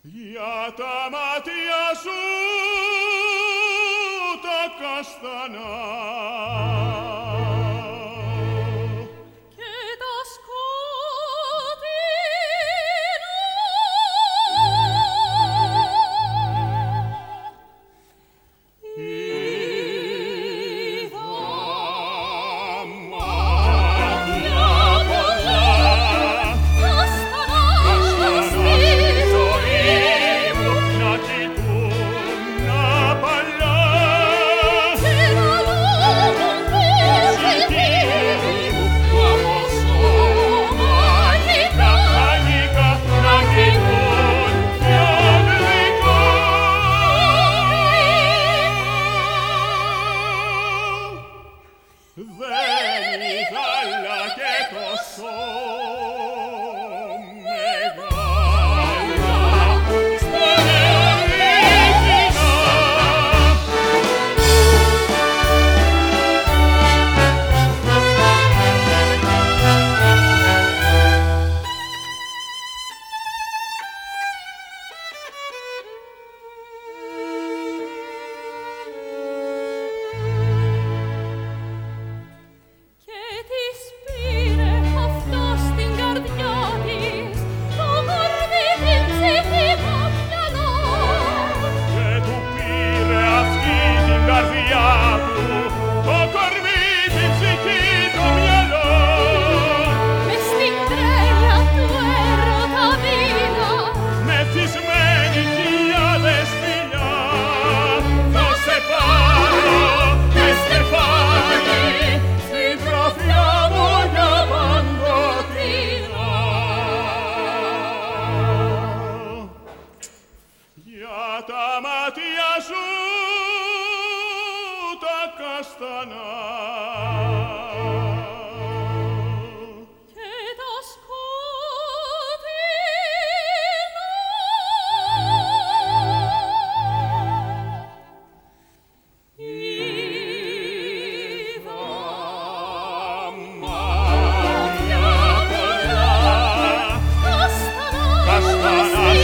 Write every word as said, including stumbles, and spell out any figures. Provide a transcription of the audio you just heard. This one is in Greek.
Για τα μάτια σου τα καστανά και τα σκοτεινά είδα μάτια πολλά καστανά στη ζωή μου να κοιτούν να παλιά και να λόγουν ψυχή μου από σώμα γλυκά μαγικά να κοιτούν πιο γλυκά. Δεν ήθελα και τόσο μεγάλα στα νεολύτινα. και της πήρε αυτό στην καρδιά της το κορμί την ψυχή το μυαλό Και του πήρε αυτή την καρδιά του, το κορμί, την ψυχή, το μυαλό. μες στην τρέλα του έρωτα μήνα Μεθυσμένοι χιλιάδες φιλιά, θα σε πάρω με στεφάνι στην γραφιά μου για παντοτινά. Για τα μάτια σου τα καστανά και τα σκοτεινά είδα μάτια πολλά καστανά καστανά